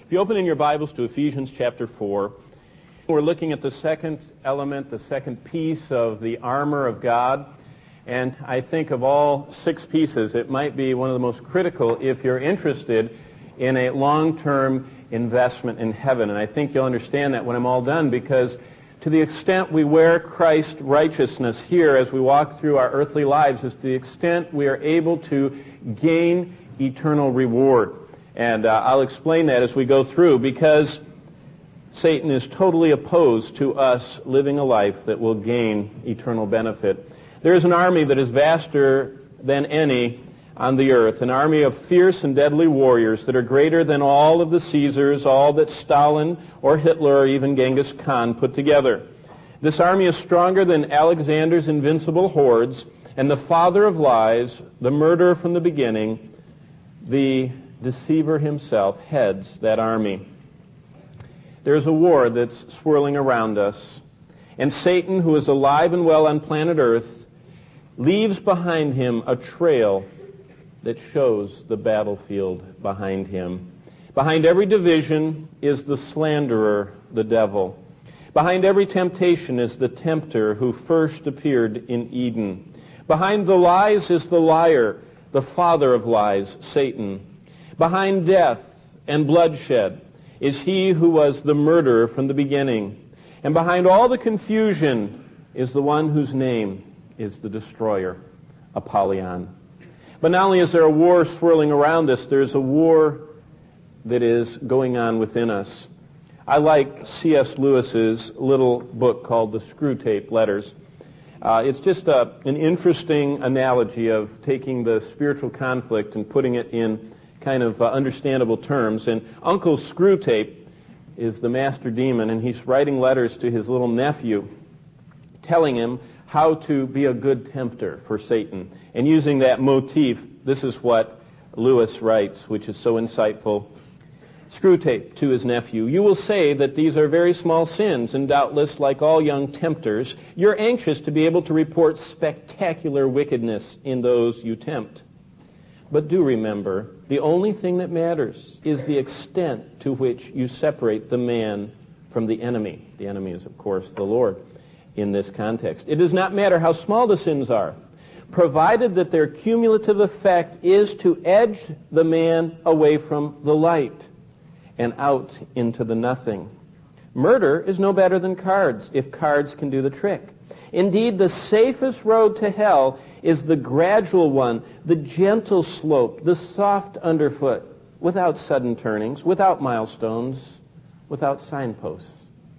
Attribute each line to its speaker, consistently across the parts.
Speaker 1: If you open in your Bibles to Ephesians chapter 4, we're looking at the second element, the second piece of the armor of God. And I think of all 6 pieces, it might be one of the most critical if you're interested in a long-term investment in heaven. And I think you'll understand that when I'm all done, because to the extent we wear Christ's righteousness here as we walk through our earthly lives is to the extent we are able to gain eternal reward. And I'll explain that as we go through, because Satan is totally opposed to us living a life that will gain eternal benefit. There is an army that is vaster than any on the earth, an army of fierce and deadly warriors that are greater than all of the Caesars, all that Stalin or Hitler or even Genghis Khan put together. This army is stronger than Alexander's invincible hordes, and the father of lies, the murderer from the beginning, the deceiver himself, heads that army. There's a war that's swirling around us, and Satan, who is alive and well on planet Earth, leaves behind him a trail that shows the battlefield behind him. Behind every division is the slanderer, the devil. Behind every temptation is the tempter who first appeared in Eden. Behind the lies is the liar, the father of lies, Satan. Behind death and bloodshed is he who was the murderer from the beginning. And behind all the confusion is the one whose name is the destroyer, Apollyon. But not only is there a war swirling around us, there's a war that is going on within us. I like C.S. Lewis's little book called The Screwtape Letters. It's just an interesting analogy of taking the spiritual conflict and putting it in kind of understandable terms. And Uncle Screwtape is the master demon, and he's writing letters to his little nephew telling him how to be a good tempter for Satan. And using that motif, this is what Lewis writes, which is so insightful. Screwtape to his nephew, "You will say that these are very small sins, and doubtless, like all young tempters, you're anxious to be able to report spectacular wickedness in those you tempt. But do remember, the only thing that matters is the extent to which you separate the man from the enemy." The enemy is, of course, the Lord in this context. "It does not matter how small the sins are, provided that their cumulative effect is to edge the man away from the light and out into the nothing. Murder is no better than cards, if cards can do the trick. Indeed, the safest road to hell is the gradual one, the gentle slope, the soft underfoot, without sudden turnings, without milestones, without signposts.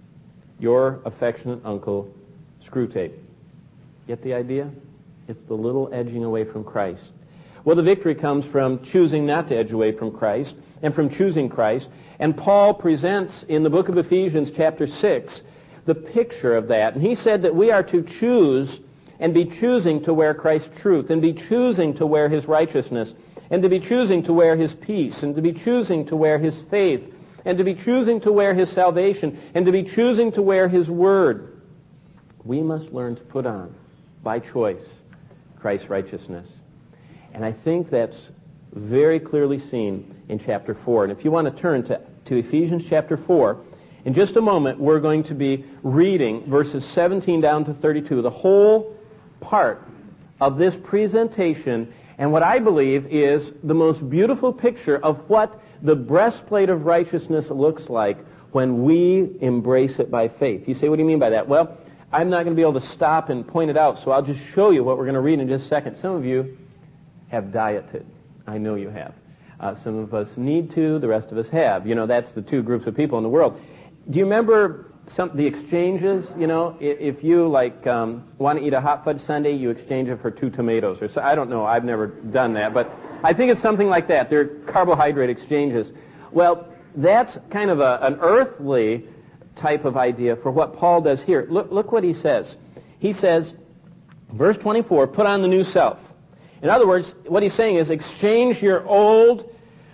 Speaker 1: Your affectionate uncle, Screwtape." Get the idea? It's the little edging away from Christ. Well, the victory comes from choosing not to edge away from Christ and from choosing Christ. And Paul presents in the book of Ephesians chapter 6 the picture of that. And he said that we are to choose and be choosing to wear Christ's truth, and be choosing to wear his righteousness, and to be choosing to wear his peace, and to be choosing to wear his faith, and to be choosing to wear his salvation, and to be choosing to wear his word. We must learn to put on, by choice, Christ's righteousness. And I think that's very clearly seen in chapter 4. And if you want to turn to Ephesians chapter 4, in just a moment we're going to be reading verses 17 down to 32, the whole part of this presentation, and what I believe is the most beautiful picture of what the breastplate of righteousness looks like when we embrace it by faith. You say, what do you mean by that? Well, I'm not going to be able to stop and point it out, so I'll just show you what we're going to read in just a second. Some of you have dieted. I know you have. Some of us need to, the rest of us have. You know, that's the two groups of people in the world. Do you remember the exchanges? You know, if you want to eat a hot fudge sundae, you exchange it for 2 tomatoes. Or so, I don't know. I've never done that, but I think it's something like that. They're carbohydrate exchanges. Well, that's kind of an earthly type of idea for what Paul does here. Look what he says. He says, verse 24, "Put on the new self." In other words, what he's saying is exchange your old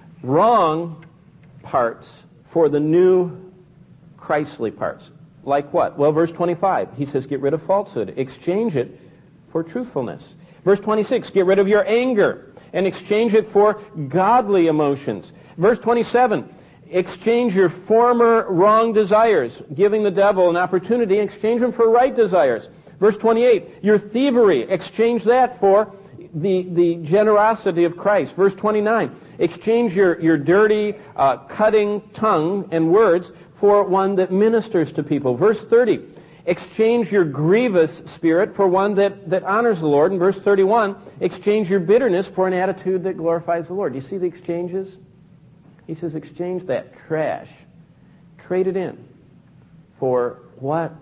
Speaker 1: wrong parts for the new Christly parts. Like what? Well, verse 25, he says get rid of falsehood. Exchange it for truthfulness. Verse 26, get rid of your anger and exchange it for godly emotions. Verse 27, Exchange your former wrong desires, giving the devil an opportunity, exchange them for right desires. Verse 28, your thievery, exchange that for the generosity of Christ. Verse 29, exchange your dirty, cutting tongue and words for one that ministers to people. Verse 30, exchange your grievous spirit for one that honors the Lord. And verse 31, exchange your bitterness for an attitude that glorifies the Lord. Do you see the exchanges? He says, exchange that trash. Trade it in for what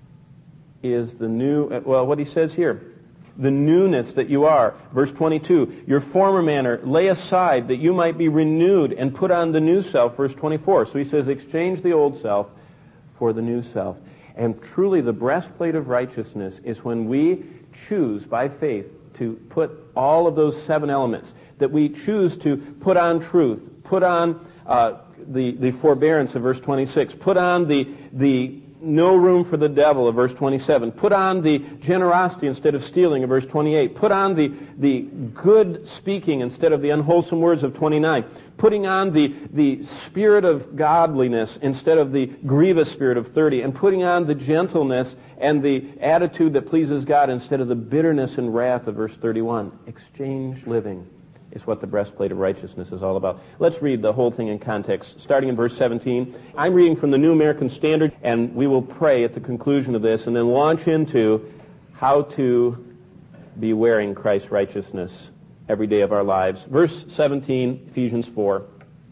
Speaker 1: is the new, what he says here, the newness that you are. Verse 22, your former manner lay aside that you might be renewed and put on the new self. Verse 24, so he says, exchange the old self for the new self. And truly the breastplate of righteousness is when we choose by faith to put all of those 7 elements, that we choose to put on truth, put on the forbearance of verse 26, put on the no room for the devil of verse 27, put on the generosity instead of stealing of verse 28, put on the good speaking instead of the unwholesome words of 29, putting on the spirit of godliness instead of the grievous spirit of 30, and putting on the gentleness and the attitude that pleases God instead of the bitterness and wrath of verse 31. Exchange living is what the breastplate of righteousness is all about. Let's read the whole thing in context, starting in verse 17. I'm reading from the New American Standard, and we will pray at the conclusion of this and then launch into how to be wearing Christ's righteousness every day of our lives. Verse 17, Ephesians 4.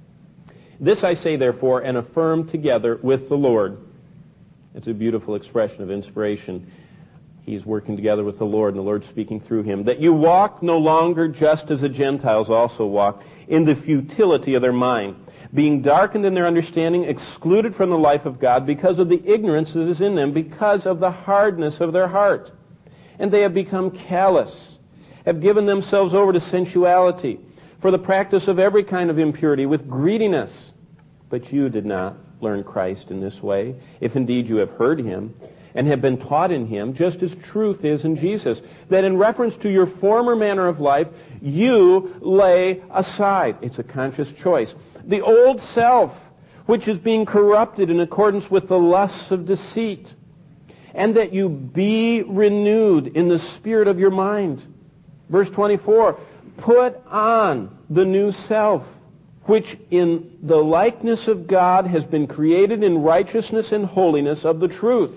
Speaker 1: This I say, therefore, and affirm together with the Lord. It's a beautiful expression of inspiration. He's working together with the Lord, and the Lord speaking through him. That you walk no longer just as the Gentiles also walk, in the futility of their mind, being darkened in their understanding, excluded from the life of God because of the ignorance that is in them, because of the hardness of their heart. And they have become callous, have given themselves over to sensuality, for the practice of every kind of impurity with greediness. But you did not learn Christ in this way, if indeed you have heard him, and have been taught in him, just as truth is in Jesus, that in reference to your former manner of life, you lay aside. It's a conscious choice. The old self, which is being corrupted in accordance with the lusts of deceit, and that you be renewed in the spirit of your mind. Verse 24, put on the new self, which in the likeness of God has been created in righteousness and holiness of the truth.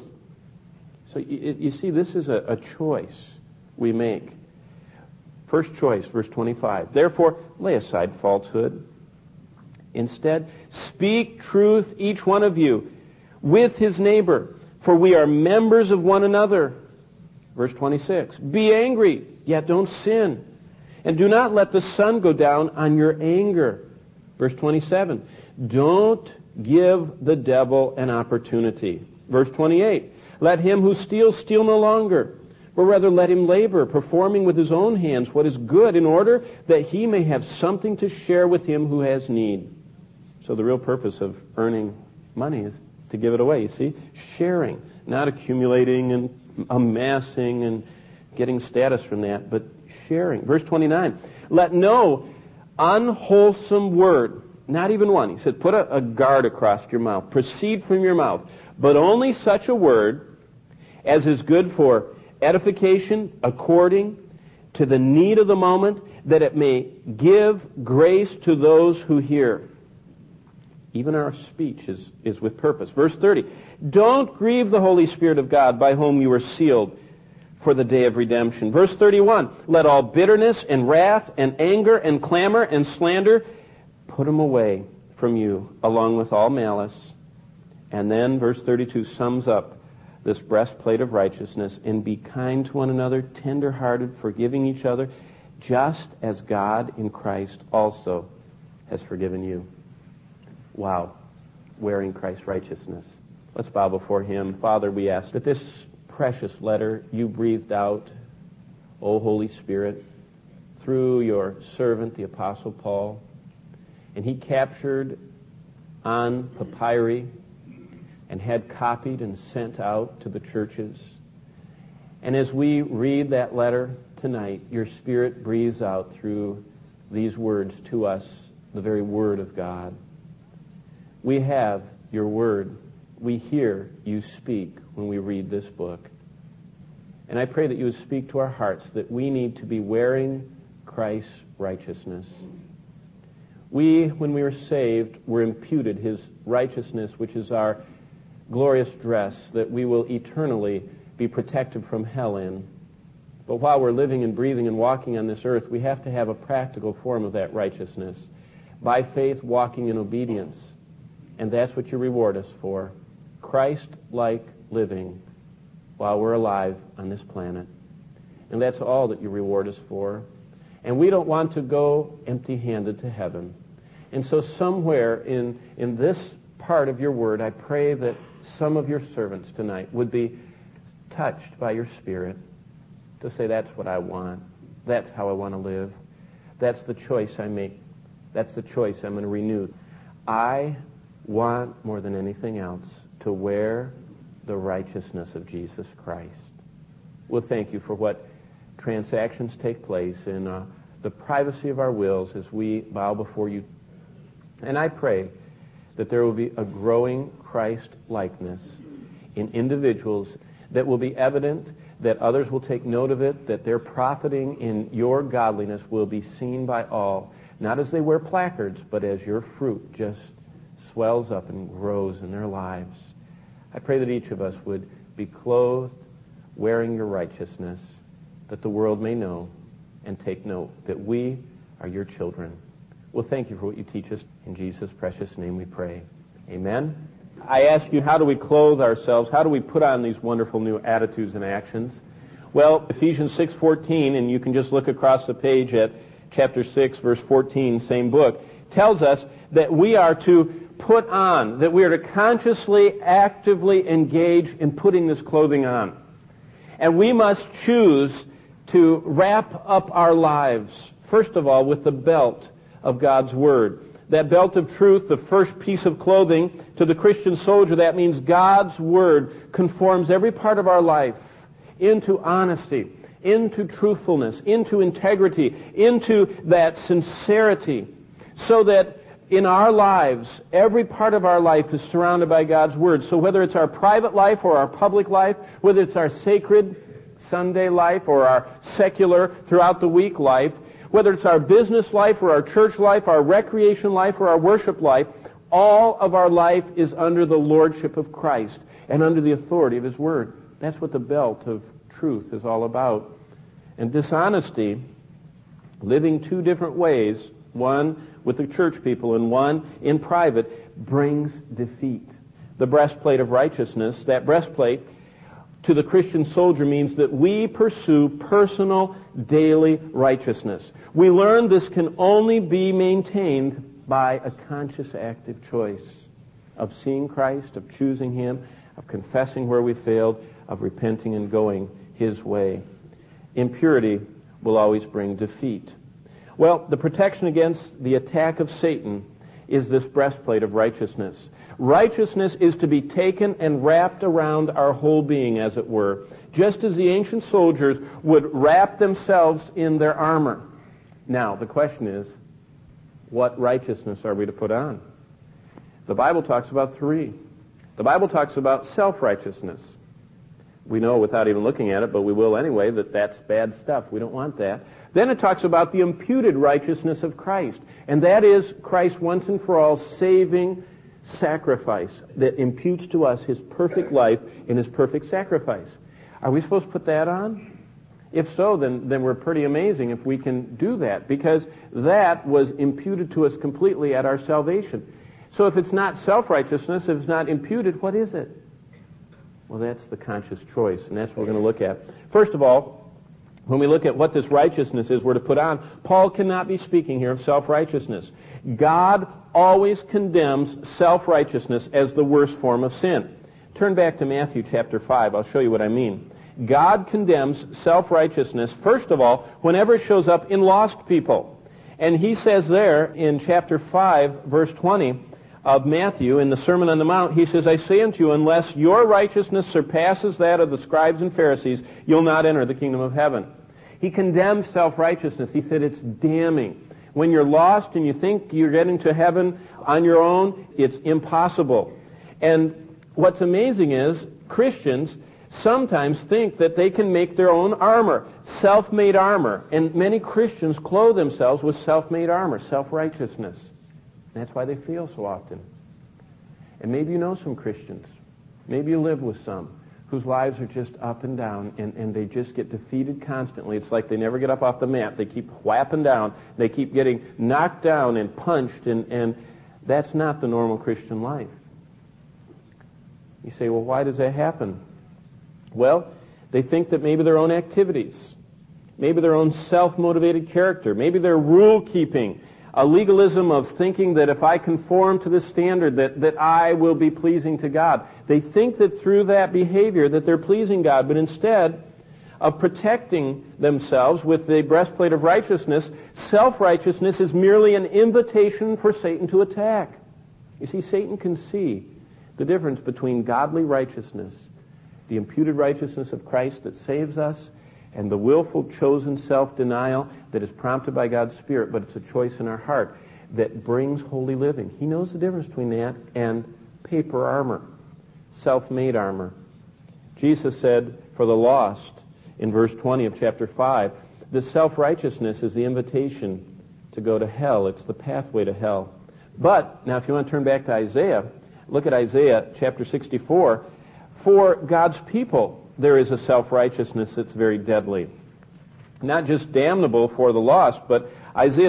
Speaker 1: So you see, this is a choice we make. First choice, verse 25. Therefore, lay aside falsehood. Instead, speak truth, each one of you, with his neighbor, for we are members of one another. Verse 26. Be angry, yet don't sin. And do not let the sun go down on your anger. Verse 27. Don't give the devil an opportunity. Verse 28. Let him who steals steal no longer, but rather let him labor, performing with his own hands what is good, in order that he may have something to share with him who has need. So the real purpose of earning money is to give it away, you see? Sharing, not accumulating and amassing and getting status from that, but sharing. Verse 29, let no unwholesome word, not even one. He said, put a guard across your mouth. Proceed from your mouth. But only such a word as is good for edification according to the need of the moment, that it may give grace to those who hear. Even our speech is with purpose. Verse 30, don't grieve the Holy Spirit of God, by whom you were sealed for the day of redemption. Verse 31, let all bitterness and wrath and anger and clamor and slander, put them away from you, along with all malice. And then verse 32 sums up this breastplate of righteousness, and be kind to one another, tender-hearted, forgiving each other, just as God in Christ also has forgiven you. Wow, wearing Christ's righteousness. Let's bow before him. Father, we ask that this precious letter you breathed out, O Holy Spirit, through your servant, the Apostle Paul, and he captured on papyri and had copied and sent out to the churches. And as we read that letter tonight, your Spirit breathes out through these words to us, the very Word of God. We have your word. We hear you speak when we read this book. And I pray that you would speak to our hearts that we need to be wearing Christ's righteousness. We, when we were saved, were imputed his righteousness, which is our glorious dress that we will eternally be protected from hell in. But while we're living and breathing and walking on this earth, we have to have a practical form of that righteousness. By faith, walking in obedience. And that's what you reward us for. Christ-like living while we're alive on this planet. And that's all that you reward us for. And we don't want to go empty-handed to heaven. And so somewhere in this part of your word, I pray that some of your servants tonight would be touched by your Spirit to say, that's what I want. That's how I want to live. That's the choice I make. That's the choice I'm going to renew. I want, more than anything else, to wear the righteousness of Jesus Christ. We'll thank you for what transactions take place in the privacy of our wills as we bow before you. And I pray that there will be a growing Christ-likeness in individuals that will be evident, that others will take note of it, that their profiting in your godliness will be seen by all, not as they wear placards, but as your fruit just swells up and grows in their lives. I pray that each of us would be clothed, wearing your righteousness, that the world may know and take note that we are your children. Well, thank you for what you teach us. In Jesus' precious name we pray. Amen. I ask you, how do we clothe ourselves? How do we put on these wonderful new attitudes and actions? Well, Ephesians 6:14, and you can just look across the page at chapter 6, verse 14, same book, tells us that we are to put on, that we are to consciously, actively engage in putting this clothing on. And we must choose to wrap up our lives, first of all, with the belt of God's Word. That belt of truth, the first piece of clothing to the Christian soldier, that means God's Word conforms every part of our life into honesty, into truthfulness, into integrity, into that sincerity, so that in our lives, every part of our life is surrounded by God's Word. So whether it's our private life or our public life, whether it's our sacred Sunday life or our secular throughout the week life, whether it's our business life or our church life, our recreation life or our worship life, all of our life is under the lordship of Christ and under the authority of His Word. That's what the belt of truth is all about. And dishonesty, living two different ways, one with the church people and one in private, brings defeat. The breastplate of righteousness, that breastplate to the Christian soldier means that we pursue personal, daily righteousness. We learn this can only be maintained by a conscious, active choice of seeing Christ, of choosing Him, of confessing where we failed, of repenting and going His way. Impurity will always bring defeat. Well, the protection against the attack of Satan is this breastplate of righteousness. Righteousness is to be taken and wrapped around our whole being, as it were, just as the ancient soldiers would wrap themselves in their armor. Now, the question is, what righteousness are we to put on? The Bible talks about three. The Bible talks about self-righteousness. We know without even looking at it, but we will anyway, that that's bad stuff. We don't want that. Then it talks about the imputed righteousness of Christ. And that is Christ once and for all saving sacrifice that imputes to us His perfect life in His perfect sacrifice. Are we supposed to put that on? If so, then we're pretty amazing if we can do that, because that was imputed to us completely at our salvation. So if it's not self-righteousness, if it's not imputed, what is it? Well, that's the conscious choice, and that's what we're going to look at. First of all, when we look at what this righteousness is we're to put on, Paul cannot be speaking here of self-righteousness. God always condemns self-righteousness as the worst form of sin. Turn back to Matthew chapter 5. I'll show you what I mean. God condemns self-righteousness, first of all, whenever it shows up in lost people. And He says there in chapter 5, verse 20 of Matthew, in the Sermon on the Mount, He says, I say unto you, unless your righteousness surpasses that of the scribes and Pharisees, you'll not enter the kingdom of heaven. He condemns self-righteousness. He said it's damning. When you're lost and you think you're getting to heaven on your own, it's impossible. And what's amazing is Christians sometimes think that they can make their own armor, self-made armor. And many Christians clothe themselves with self-made armor, self-righteousness. That's why they fail so often. And maybe you know some Christians. Maybe you live with some whose lives are just up and down, and they just get defeated constantly. It's like they never get up off the mat. They keep whapping down. They keep getting knocked down and punched, and that's not the normal Christian life. You say, well, why does that happen? Well, they think that maybe their own activities, maybe their own self-motivated character, maybe their rule-keeping, a legalism of thinking that if I conform to this standard that I will be pleasing to God. They think that through that behavior that they're pleasing God, but instead of protecting themselves with the breastplate of righteousness, self-righteousness is merely an invitation for Satan to attack. You see, Satan can see the difference between godly righteousness, the imputed righteousness of Christ that saves us, and the willful, chosen self-denial that is prompted by God's Spirit, but it's a choice in our heart that brings holy living. He knows the difference between that and paper armor, self-made armor. Jesus said, for the lost, in verse 20 of chapter 5, that self-righteousness is the invitation to go to hell. It's the pathway to hell. But, now if you want to turn back to Isaiah, look at Isaiah chapter 64. For God's people, there is a self-righteousness that's very deadly. Not just damnable for the lost, but Isaiah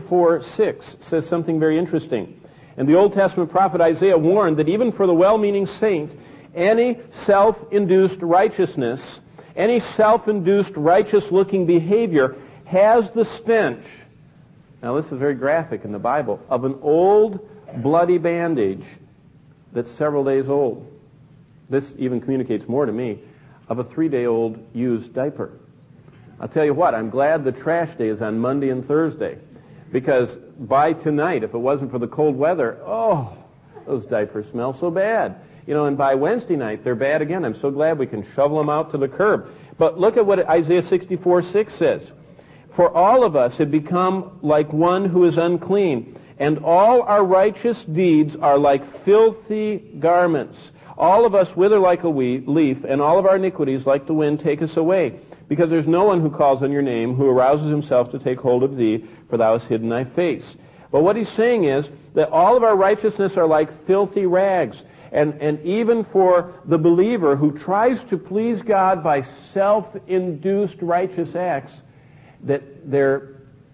Speaker 1: 64:6 says something very interesting. And the Old Testament prophet Isaiah warned that even for the well-meaning saint, any self-induced righteousness, any self-induced righteous-looking behavior has the stench, now this is very graphic in the Bible, of an old bloody bandage that's several days old. This even communicates more to me of a 3-day-old used diaper. I'll tell you what, I'm glad the trash day is on Monday and Thursday, because by tonight, if it wasn't for the cold weather, those diapers smell so bad. And by Wednesday night, they're bad again. I'm so glad we can shovel them out to the curb. But look at what Isaiah 64:6 says. For all of us have become like one who is unclean, and all our righteous deeds are like filthy garments. All of us wither like a leaf, and all of our iniquities like the wind take us away. Because there's no one who calls on your name, who arouses himself to take hold of thee, for thou hast hidden thy face. But what he's saying is that all of our righteousness are like filthy rags. And even for the believer who tries to please God by self-induced righteous acts, that they're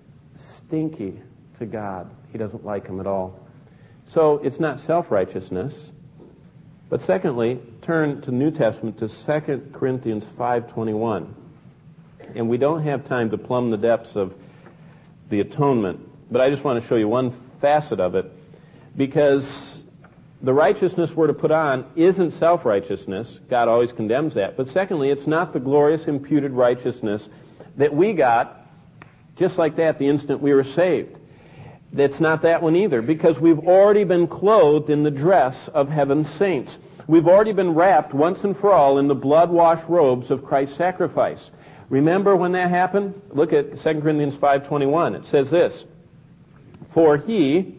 Speaker 1: stinky to God. He doesn't like them at all. So it's not self-righteousness. But secondly, turn to the New Testament to 2 Corinthians 5:21. And we don't have time to plumb the depths of the atonement, but I just want to show you one facet of it, because the righteousness we're to put on isn't self-righteousness. God always condemns that. But secondly, it's not the glorious imputed righteousness that we got just like that the instant we were saved. It's not that one either, because we've already been clothed in the dress of heaven's saints. We've already been wrapped once and for all in the blood-washed robes of Christ's sacrifice. Remember when that happened? Look at 2 Corinthians 5:21. It says this, for he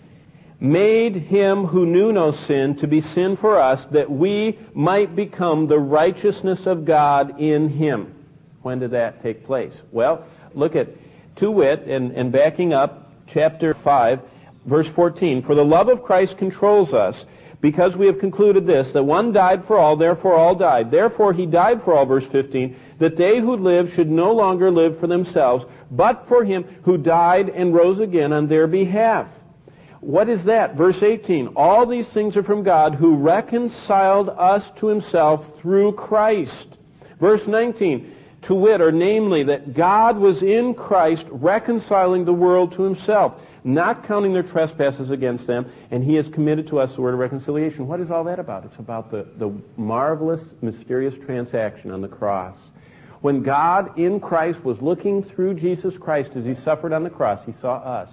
Speaker 1: made him who knew no sin to be sin for us, that we might become the righteousness of God in him. When did that take place? Well, look at, to wit, and backing up, chapter 5, verse 14. For the love of Christ controls us, because we have concluded this, that one died for all, therefore all died. Therefore he died for all, verse 15, that they who live should no longer live for themselves, but for him who died and rose again on their behalf. What is that? Verse 18. All these things are from God, who reconciled us to himself through Christ. Verse 19. To wit, or namely, that God was in Christ reconciling the world to himself, not counting their trespasses against them, and he has committed to us the word of reconciliation. What is all that about? It's about the marvelous, mysterious transaction on the cross. When God in Christ was looking through Jesus Christ as he suffered on the cross, he saw us.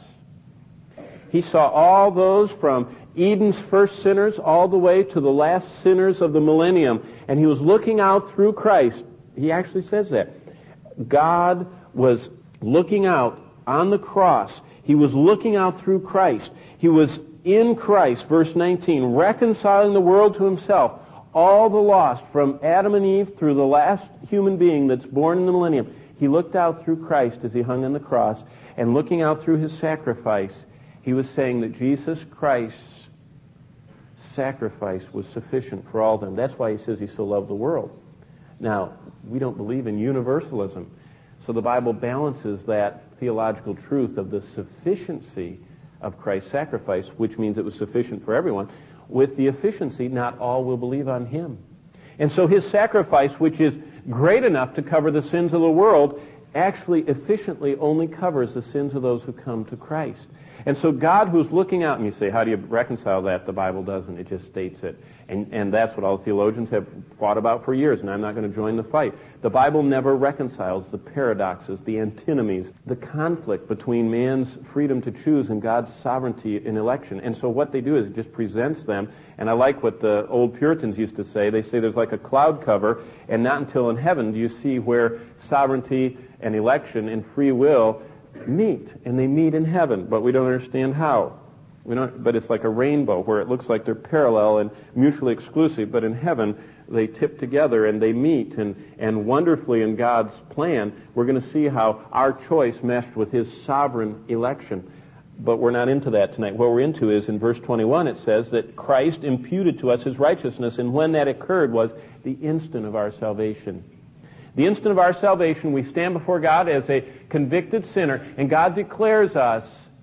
Speaker 1: He saw all those from Eden's first sinners all the way to the last sinners of the millennium, and he was looking out through Christ. He actually says that. God was looking out on the cross. He was looking out through Christ. He was in Christ, verse 19, reconciling the world to himself. All the lost, from Adam and Eve through the last human being that's born in the millennium. He looked out through Christ as he hung on the cross, and looking out through his sacrifice, he was saying that Jesus Christ's sacrifice was sufficient for all of them. That's why he says he so loved the world. Now, we don't believe in universalism, so the Bible balances that theological truth of the sufficiency of Christ's sacrifice, which means it was sufficient for everyone, with the efficiency, not all will believe on him. And so his sacrifice, which is great enough to cover the sins of the world, actually efficiently only covers the sins of those who come to Christ. And so God, who's looking out, and you say, how do you reconcile that? The Bible doesn't. It just states it. And that's what all the theologians have fought about for years, and I'm not going to join the fight. The Bible never reconciles the paradoxes, the antinomies, the conflict between man's freedom to choose and God's sovereignty in election. And so what they do is it just presents them, and I like what the old Puritans used to say. They say there's like a cloud cover, and not until in heaven do you see where sovereignty and election and free will meet, and they meet in heaven, but we don't understand how. But it's like a rainbow where it looks like they're parallel and mutually exclusive, but in heaven they tip together and they meet, and wonderfully in God's plan we're going to see how our choice meshed with his sovereign election. But we're not into that tonight. What we're into is in verse 21 it says that Christ imputed to us his righteousness, and when that occurred was the instant of our salvation. The instant of our salvation, we stand before God as a convicted sinner, and God declares us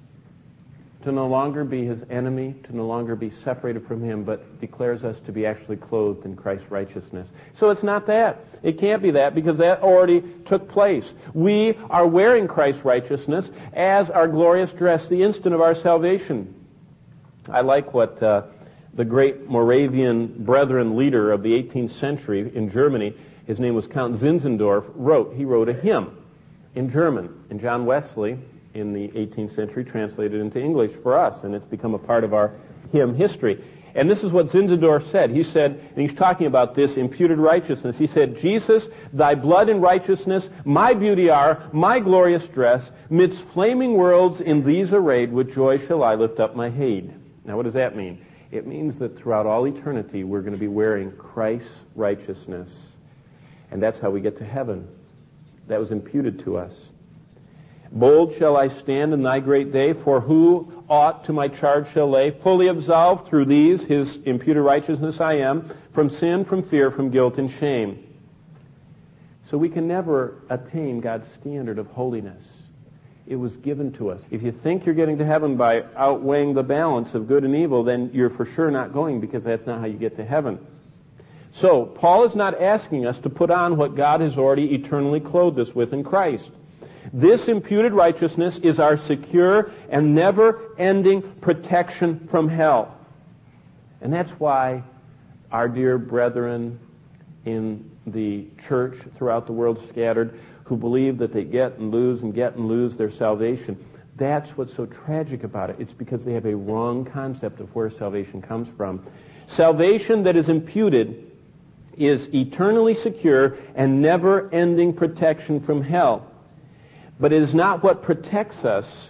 Speaker 1: to no longer be his enemy, to no longer be separated from him, but declares us to be actually clothed in Christ's righteousness. So it's not that. It can't be that, because that already took place. We are wearing Christ's righteousness as our glorious dress the instant of our salvation. I like what the great Moravian Brethren leader of the 18th century in Germany, his name was Count Zinzendorf, wrote. He wrote a hymn in German, and John Wesley in the 18th century translated into English for us, and it's become a part of our hymn history. And this is what Zinzendorf said. He said, and he's talking about this imputed righteousness, he said, Jesus, thy blood and righteousness, my beauty are, my glorious dress, midst flaming worlds in these arrayed, with joy shall I lift up my head. Now what does that mean? It means that throughout all eternity we're going to be wearing Christ's righteousness. And that's how we get to heaven. That was imputed to us. Bold shall I stand in thy great day, for who aught to my charge shall lay? Fully absolved through these, his imputed righteousness I am, from sin, from fear, from guilt and shame. So we can never attain God's standard of holiness. It was given to us. If you think you're getting to heaven by outweighing the balance of good and evil, then you're for sure not going, because that's not how you get to heaven. So, Paul is not asking us to put on what God has already eternally clothed us with in Christ. This imputed righteousness is our secure and never-ending protection from hell. And that's why our dear brethren in the church throughout the world scattered, who believe that they get and lose their salvation, that's what's so tragic about it. It's because they have a wrong concept of where salvation comes from. Salvation that is imputed is eternally secure and never-ending protection from hell. But it is not what protects us.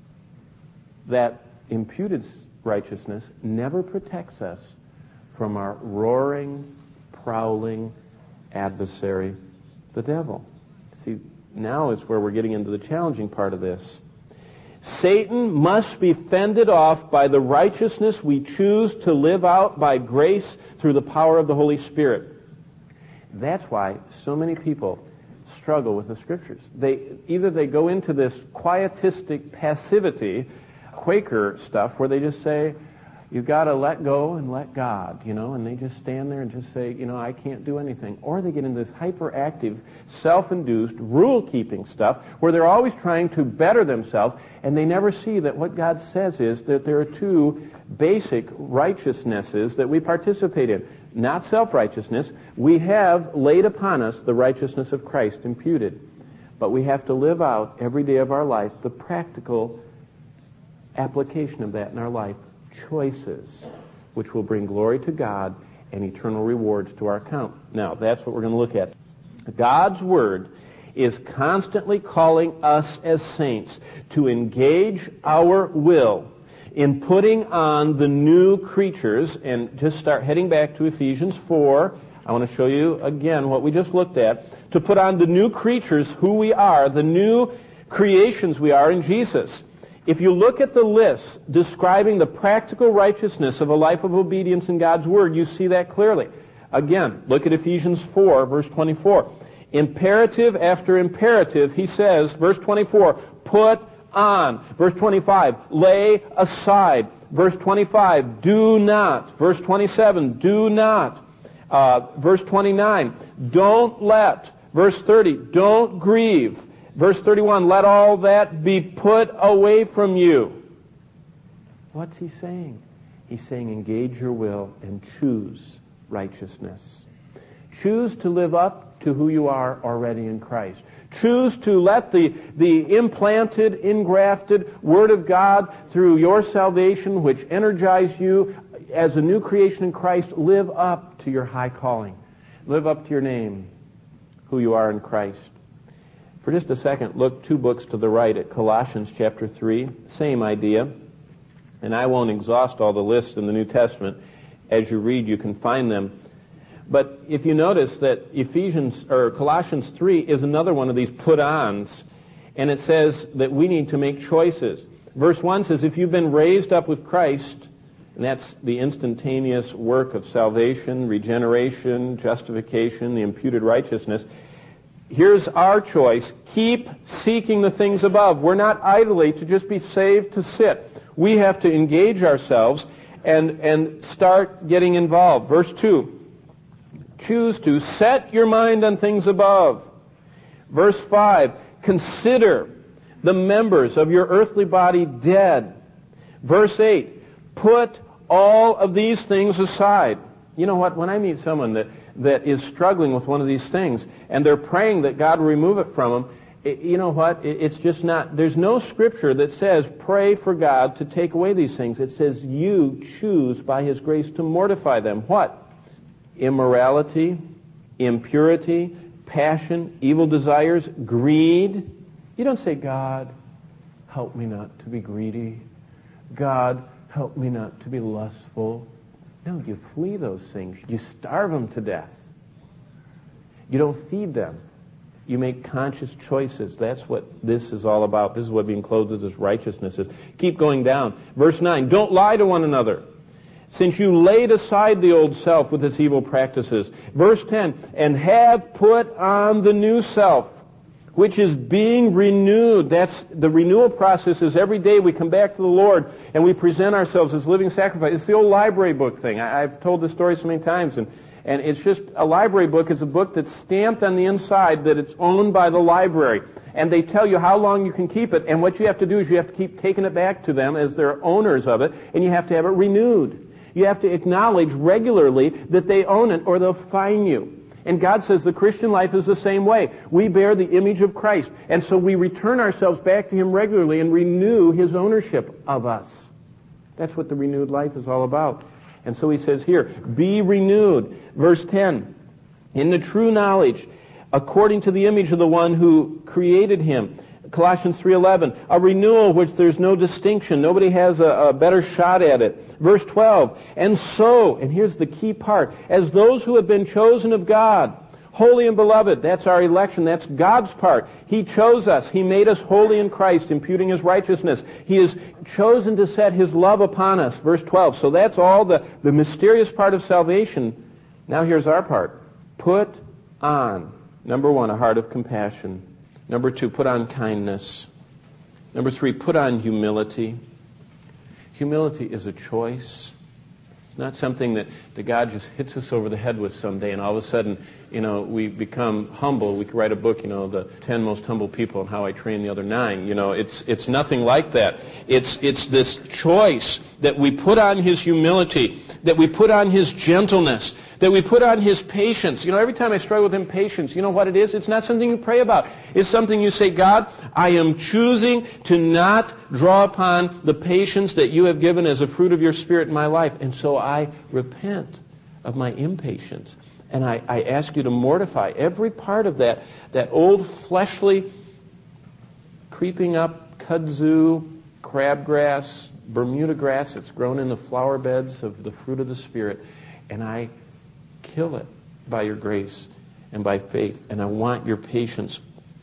Speaker 1: That imputed righteousness never protects us from our roaring, prowling adversary, the devil. See, now is where we're getting into the challenging part of this. Satan must be fended off by the righteousness we choose to live out by grace through the power of the Holy Spirit. That's why so many people struggle with the Scriptures. They go into this quietistic passivity, Quaker stuff, where they just say, you've got to let go and let God, and they just stand there and just say, I can't do anything. Or they get into this hyperactive, self-induced, rule-keeping stuff where they're always trying to better themselves, and they never see that what God says is that there are two basic righteousnesses that we participate in. Not self-righteousness. We have laid upon us the righteousness of Christ imputed. But we have to live out every day of our life the practical application of that in our life. Choices which will bring glory to God and eternal rewards to our account. Now, that's what we're going to look at. God's Word is constantly calling us as saints to engage our will in putting on the new creatures. And just start heading back to Ephesians 4. I want to show you again what we just looked at. To put on the new creatures, who we are, the new creations we are in Jesus. If you look at the list describing the practical righteousness of a life of obedience in God's Word, you see that clearly. Again, look at Ephesians 4, verse 24. Imperative after imperative, he says, verse 24, put on. Verse 25, lay aside. Verse 25, do not. Verse 27, do not. Verse 29, don't let. Verse 30, don't grieve. Verse 31, let all that be put away from you. What's he saying? He's saying engage your will and choose righteousness. Choose to live up to who you are already in Christ. Choose to let the implanted, engrafted Word of God through your salvation, which energizes you as a new creation in Christ, live up to your high calling. Live up to your name, who you are in Christ. For just a second, look 2 books to the right at Colossians chapter 3. Same idea. And I won't exhaust all the lists in the New Testament. As you read, you can find them. But if you notice that Colossians 3 is another one of these put-ons, and it says that we need to make choices. Verse 1 says, if you've been raised up with Christ, and that's the instantaneous work of salvation, regeneration, justification, the imputed righteousness, here's our choice. Keep seeking the things above. We're not idly to just be saved to sit. We have to engage ourselves and start getting involved. Verse 2, choose to set your mind on things above. Verse 5, consider the members of your earthly body dead. Verse 8, put all of these things aside. You know what? When I meet someone that is struggling with one of these things, and they're praying that God will remove it from them, you know what? It's just not, there's no scripture that says pray for God to take away these things. It says you choose by His grace to mortify them. What? Immorality, impurity, passion, evil desires, greed. You don't say, God, help me not to be greedy. God, help me not to be lustful. No, you flee those things. You starve them to death. You don't feed them. You make conscious choices. That's what this is all about. This is what being clothed with this righteousness is. Keep going down. Verse 9, don't lie to one another, since you laid aside the old self with its evil practices. Verse 10, and have put on the new self, which is being renewed. That's the renewal process. Is every day we come back to the Lord and we present ourselves as living sacrifice. It's the old library book thing. I've told this story so many times, and it's just a library book is a book that's stamped on the inside that it's owned by the library. And they tell you how long you can keep it, and what you have to do is you have to keep taking it back to them as they're owners of it, and you have to have it renewed. You have to acknowledge regularly that they own it, or they'll fine you. And God says the Christian life is the same way. We bear the image of Christ, and so we return ourselves back to Him regularly and renew His ownership of us. That's what the renewed life is all about. And so He says here, be renewed. Verse 10, in the true knowledge, according to the image of the one who created him. Colossians 3:11, a renewal which there's no distinction. Nobody has a better shot at it. Verse 12, and so, and here's the key part, as those who have been chosen of God, holy and beloved, that's our election, that's God's part. He chose us. He made us holy in Christ, imputing His righteousness. He has chosen to set His love upon us. Verse 12, so that's all the mysterious part of salvation. Now here's our part. Put on, number 1, a heart of compassion. Number 2, put on kindness. Number 3, put on humility. Humility is a choice. It's not something that God just hits us over the head with someday and all of a sudden, we become humble. We could write a book, the 10 most humble people and how I train the other 9. It's nothing like that. It's this choice that we put on His humility, that we put on His gentleness, that we put on His patience. Every time I struggle with impatience, you know what it is? It's not something you pray about. It's something you say, God, I am choosing to not draw upon the patience that You have given as a fruit of Your Spirit in my life. And so I repent of my impatience. And I ask you to mortify every part of that old fleshly, creeping up kudzu, crabgrass, Bermuda grass that's grown in the flower beds of the fruit of the Spirit. And I kill it by your grace and by faith. And I want your patience.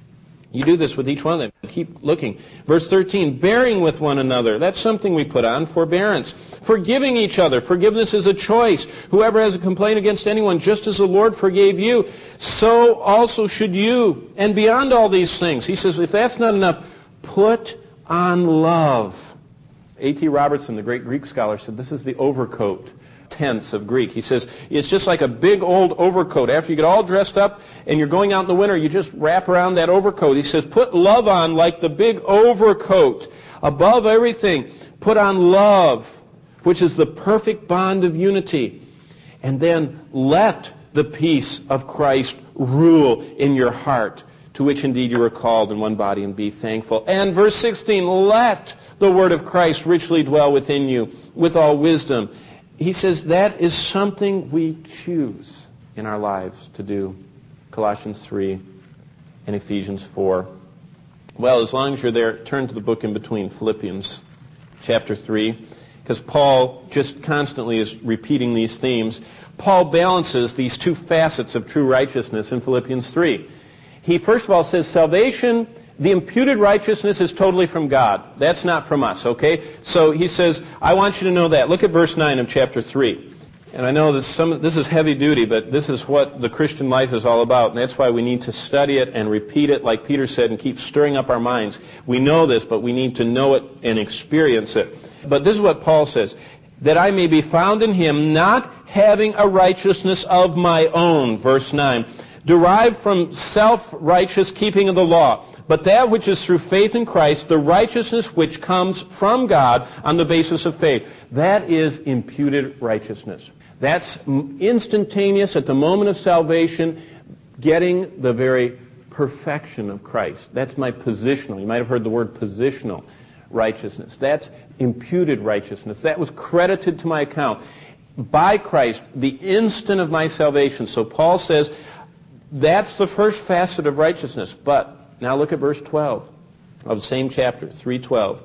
Speaker 1: You do this with each one of them. Keep looking. Verse 13, bearing with one another. That's something we put on, forbearance. Forgiving each other. Forgiveness is a choice. Whoever has a complaint against anyone, just as the Lord forgave you, so also should you. And beyond all these things, he says, if that's not enough, put on love. A.T. Robertson, the great Greek scholar, said this is the overcoat tense of Greek. He says it's just like a big old overcoat. After you get all dressed up and you're going out in the winter, you just wrap around that overcoat. He says put love on like the big overcoat. Above everything, put on love, which is the perfect bond of unity. And then let the peace of Christ rule in your heart, to which indeed you are called in one body, and be thankful. And verse 16, let the word of Christ richly dwell within you with all wisdom. He says that is something we choose in our lives to do. Colossians 3 and Ephesians 4. Well, as long as you're there, turn to the book in between, Philippians chapter 3, because Paul just constantly is repeating these themes. Paul balances these two facets of true righteousness in Philippians 3. He first of all says salvation, the imputed righteousness is totally from God. That's not from us, okay? So he says, I want you to know that. Look at verse 9 of chapter 3. And I know this is heavy duty, but this is what the Christian life is all about. And that's why we need to study it and repeat it, like Peter said, and keep stirring up our minds. We know this, but we need to know it and experience it. But this is what Paul says, that I may be found in him, not having a righteousness of my own, verse 9, derived from self-righteous keeping of the law, but that which is through faith in Christ, the righteousness which comes from God on the basis of faith. That is imputed righteousness. That's instantaneous at the moment of salvation, getting the very perfection of Christ. That's my positional. You might have heard the word positional righteousness. That's imputed righteousness. That was credited to my account by Christ the instant of my salvation. So Paul says that's the first facet of righteousness. But now look at verse 12 of the same chapter, 3:12.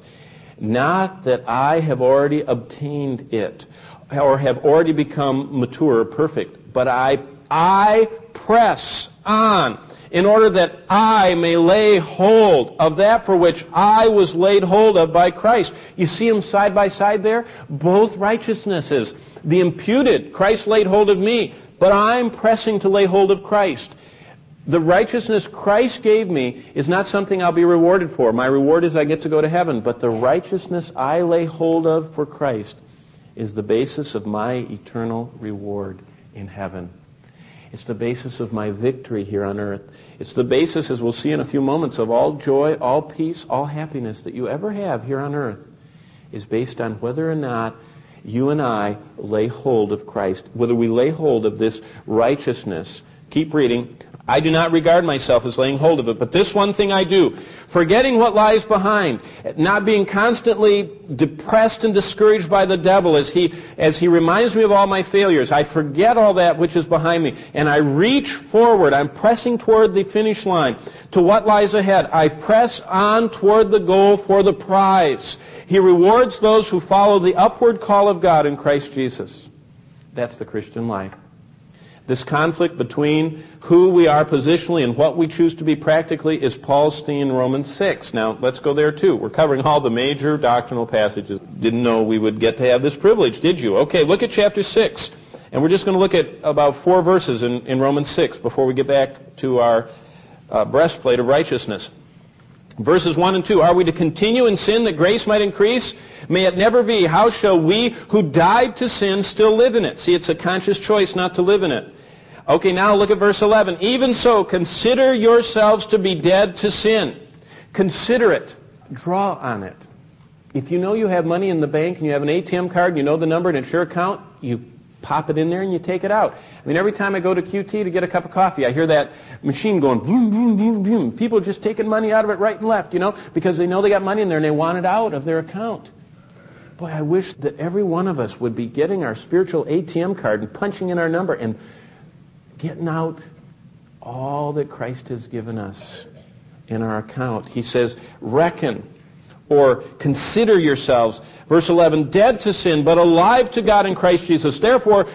Speaker 1: Not that I have already obtained it, or have already become mature or perfect, but I press on, in order that I may lay hold of that for which I was laid hold of by Christ. You see them side by side there? Both righteousnesses. The imputed, Christ laid hold of me, but I'm pressing to lay hold of Christ. The righteousness Christ gave me is not something I'll be rewarded for. My reward is I get to go to heaven. But the righteousness I lay hold of for Christ is the basis of my eternal reward in heaven. It's the basis of my victory here on earth. It's the basis, as we'll see in a few moments, of all joy, all peace, all happiness that you ever have here on earth is based on whether or not you and I lay hold of Christ, whether we lay hold of this righteousness. Keep reading. I do not regard myself as laying hold of it, but this one thing I do, forgetting what lies behind, not being constantly depressed and discouraged by the devil as he reminds me of all my failures. I forget all that which is behind me, and I reach forward. I'm pressing toward the finish line, to what lies ahead. I press on toward the goal for the prize. He rewards those who follow the upward call of God in Christ Jesus. That's the Christian life. This conflict between who we are positionally and what we choose to be practically is Paul's theme in Romans 6. Now, let's go there too. We're covering all the major doctrinal passages. Didn't know we would get to have this privilege, did you? Okay, look at chapter 6. And we're just going to look at about 4 verses in Romans 6 before we get back to our breastplate of righteousness. Verses 1 and 2, are we to continue in sin that grace might increase? May it never be. How shall we who died to sin still live in it? See, it's a conscious choice not to live in it. Okay, now look at verse 11. Even so, consider yourselves to be dead to sin. Consider it. Draw on it. If you know you have money in the bank and you have an ATM card and you know the number and it's your account, you pop it in there and you take it out. I mean, every time I go to QT to get a cup of coffee, I hear that machine going boom, boom, boom, boom. People are just taking money out of it right and left, because they know they got money in there and they want it out of their account. Boy, I wish that every one of us would be getting our spiritual ATM card and punching in our number and getting out all that Christ has given us in our account. He says, reckon or consider yourselves, verse 11, dead to sin, but alive to God in Christ Jesus. Therefore,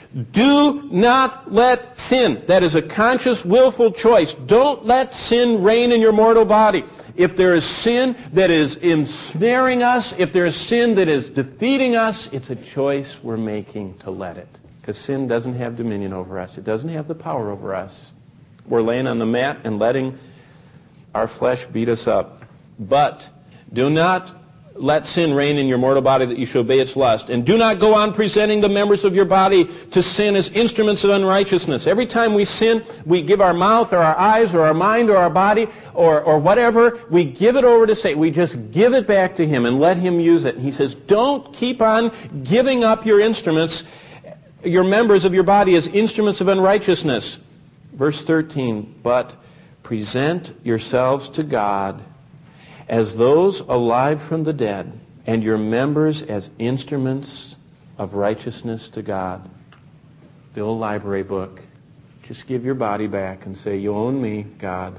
Speaker 1: do not let sin, that is a conscious, willful choice, don't let sin reign in your mortal body. If there is sin that is ensnaring us, if there is sin that is defeating us, it's a choice we're making to let it. Because sin doesn't have dominion over us. It doesn't have the power over us. We're laying on the mat and letting our flesh beat us up. But do not let sin reign in your mortal body that you should obey its lust. And do not go on presenting the members of your body to sin as instruments of unrighteousness. Every time we sin, we give our mouth or our eyes or our mind or our body or whatever, we give it over to Satan. We just give it back to him and let him use it. And he says, don't keep on giving up your instruments, your members of your body as instruments of unrighteousness. Verse 13, but present yourselves to God as those alive from the dead, and your members as instruments of righteousness to God. The old library book. Just give your body back and say, you own me, God.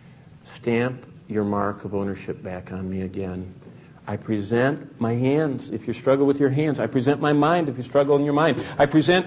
Speaker 1: Stamp your mark of ownership back on me again. I present my hands if you struggle with your hands. I present my mind if you struggle in your mind. I present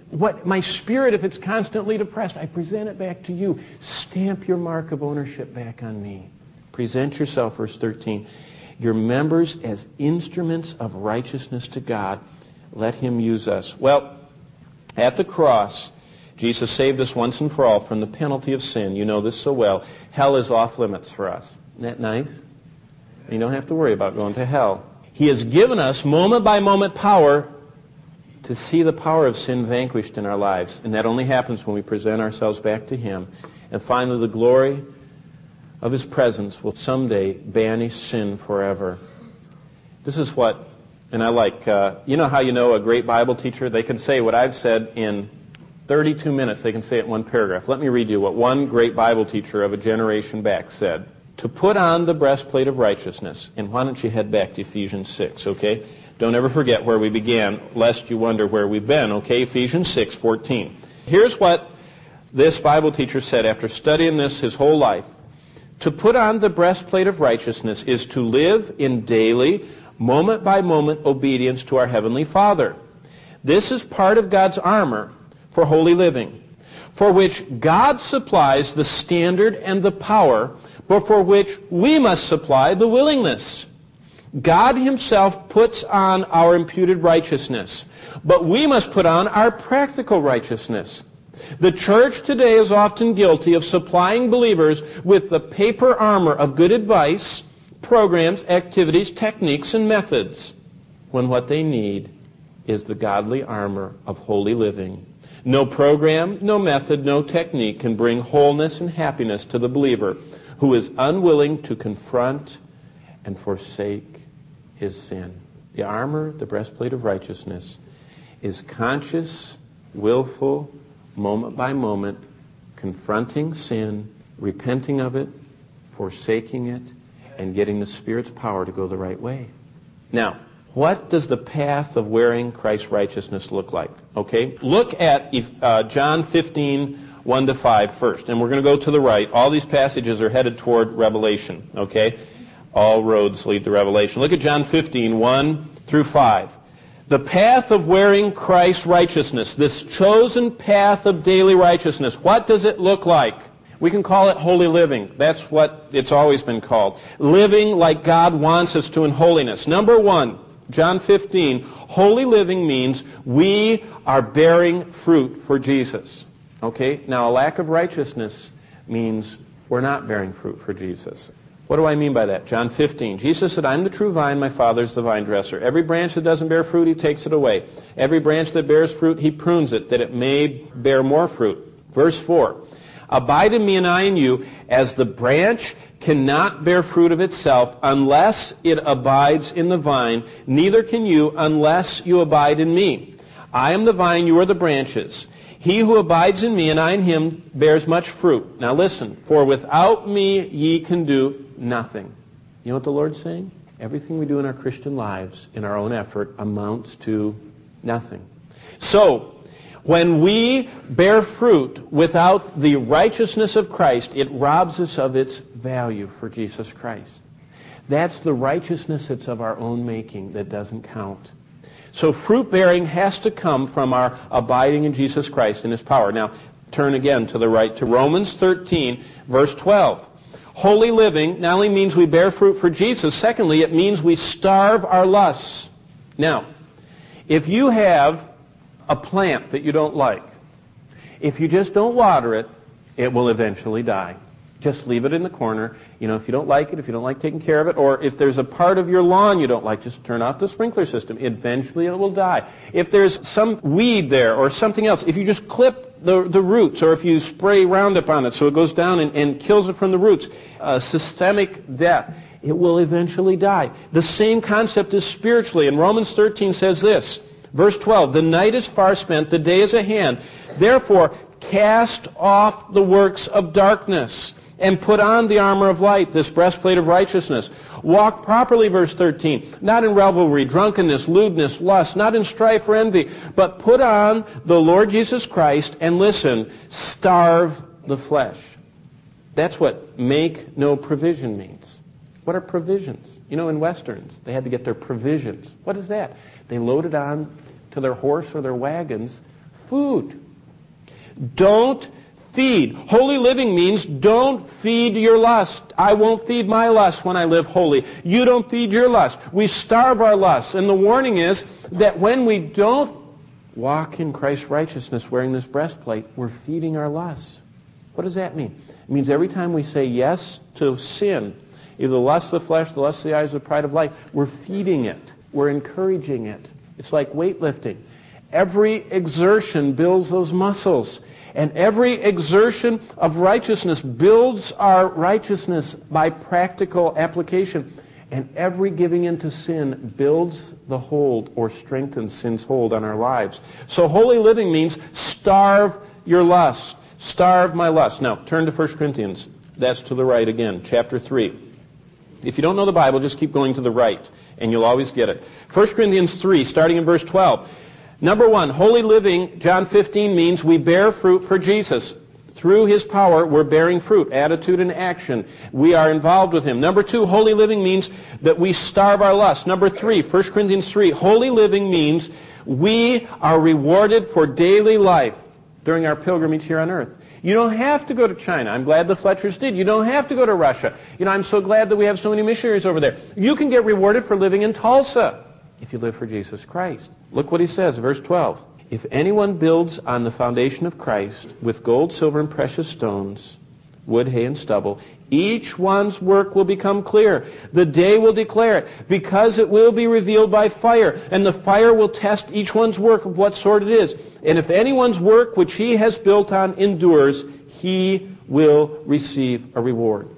Speaker 1: my spirit if it's constantly depressed. I present it back to you. Stamp your mark of ownership back on me. Present yourself, verse 13, your members as instruments of righteousness to God. Let him use us. Well, at the cross, Jesus saved us once and for all from the penalty of sin. You know this so well. Hell is off limits for us. Isn't that nice? You don't have to worry about going to hell. He has given us moment by moment power to see the power of sin vanquished in our lives. And that only happens when we present ourselves back to him. And finally, the glory of his presence will someday banish sin forever. This is what, and I like, you know how you know a great Bible teacher? They can say what I've said in 32 minutes. They can say it in one paragraph. Let me read you what one great Bible teacher of a generation back said. To put on the breastplate of righteousness. And why don't you head back to Ephesians 6, okay? Don't ever forget where we began, lest you wonder where we've been, okay? Ephesians 6:14. Here's what this Bible teacher said after studying this his whole life. To put on the breastplate of righteousness is to live in daily, moment-by-moment obedience to our Heavenly Father. This is part of God's armor for holy living, for which God supplies the standard and the power, but for which we must supply the willingness. God himself puts on our imputed righteousness, but we must put on our practical righteousness. The church today is often guilty of supplying believers with the paper armor of good advice, programs, activities, techniques, and methods, when what they need is the godly armor of holy living. No program, no method, no technique can bring wholeness and happiness to the believer who is unwilling to confront and forsake his sin. The armor, the breastplate of righteousness, is conscious, willful, moment by moment, confronting sin, repenting of it, forsaking it, and getting the Spirit's power to go the right way. Now, what does the path of wearing Christ's righteousness look like? Okay, look at John 15:1-5 first, and we're going to go to the right. All these passages are headed toward Revelation, okay? All roads lead to Revelation. Look at John 15:1-5. The path of wearing Christ's righteousness, this chosen path of daily righteousness, what does it look like? We can call it holy living. That's what it's always been called. Living like God wants us to in holiness. Number one, John 15, holy living means we are bearing fruit for Jesus. Okay? Now, a lack of righteousness means we're not bearing fruit for Jesus. What do I mean by that? John 15. Jesus said, I'm the true vine, my Father's the vine dresser. Every branch that doesn't bear fruit, he takes it away. Every branch that bears fruit, he prunes it, that it may bear more fruit. Verse 4. Abide in me and I in you, as the branch cannot bear fruit of itself unless it abides in the vine, neither can you unless you abide in me. I am the vine, you are the branches. He who abides in me and I in him bears much fruit. Now listen, for without me ye can do nothing. You know what the Lord's saying? Everything we do in our Christian lives, in our own effort, amounts to nothing. So, When we bear fruit without the righteousness of Christ, it robs us of its value for Jesus Christ. That's the righteousness that's of our own making that doesn't count. So fruit bearing has to come from our abiding in Jesus Christ and His power. Now, turn again to the right to Romans 13, verse 12. Holy living not only means we bear fruit for Jesus, secondly, it means we starve our lusts. Now, if you have a plant that you don't like, if you just don't water it, it will eventually die. Just leave it in the corner. You know, if you don't like it, if you don't like taking care of it, or if there's a part of your lawn you don't like, just turn off the sprinkler system. Eventually it will die. If there's some weed there or something else, if you just clip the roots, or if you spray Roundup on it so it goes down and kills it from the roots, systemic death, it will eventually die. The same concept is spiritually. And Romans 13 says this, verse 12, the night is far spent, the day is at hand. Therefore, cast off the works of darkness and put on the armor of light, this breastplate of righteousness. Walk properly, verse 13, not in revelry, drunkenness, lewdness, lust, not in strife or envy, but put on the Lord Jesus Christ and listen, starve the flesh. That's what make no provision means. What are provisions? You know, in Westerns, they had to get their provisions. What is that? They loaded on to their horse or their wagons food. Don't feed. Holy living means don't feed your lust. I won't feed my lust when I live holy. You don't feed your lust. We starve our lusts. And the warning is that when we don't walk in Christ's righteousness wearing this breastplate, we're feeding our lusts. What does that mean? It means every time we say yes to sin, either the lust of the flesh, the lust of the eyes, the pride of life, we're feeding it. We're encouraging it. It's like weightlifting. Every exertion builds those muscles. And every exertion of righteousness builds our righteousness by practical application. And every giving into sin builds the hold or strengthens sin's hold on our lives. So holy living means starve your lust. Starve my lust. Now, turn to 1 Corinthians. That's to the right again, chapter 3. If you don't know the Bible, just keep going to the right, and you'll always get it. 1 Corinthians 3, starting in verse 12. Number one, holy living, John 15, means we bear fruit for Jesus. Through His power, we're bearing fruit, attitude and action. We are involved with Him. Number two, holy living means that we starve our lust. Number three, 1 Corinthians 3, holy living means we are rewarded for daily life during our pilgrimage here on earth. You don't have to go to China. I'm glad the Fletchers did. You don't have to go to Russia. You know, I'm so glad that we have so many missionaries over there. You can get rewarded for living in Tulsa if you live for Jesus Christ. Look what he says, verse 12. If anyone builds on the foundation of Christ with gold, silver, and precious stones, wood, hay, and stubble, each one's work will become clear. The day will declare it, because it will be revealed by fire, and the fire will test each one's work of what sort it is. And if anyone's work which he has built on endures, he will receive a reward.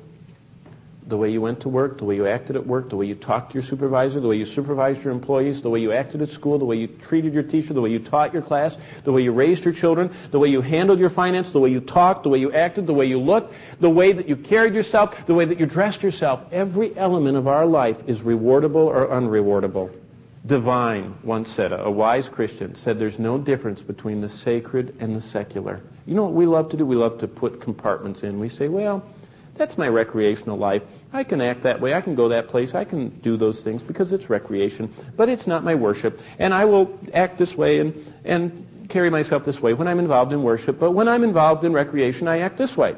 Speaker 1: The way you went to work, the way you acted at work, the way you talked to your supervisor, the way you supervised your employees, the way you acted at school, the way you treated your teacher, the way you taught your class, the way you raised your children, the way you handled your finance, the way you talked, the way you acted, the way you looked, the way that you carried yourself, the way that you dressed yourself. Every element of our life is rewardable or unrewardable. Divine once said, a wise Christian said, there's no difference between the sacred and the secular. You know what we love to do? We love to put compartments in. We say, well, that's my recreational life. I can act that way. I can go that place. I can do those things because it's recreation. But it's not my worship. And I will act this way and carry myself this way when I'm involved in worship. But when I'm involved in recreation, I act this way.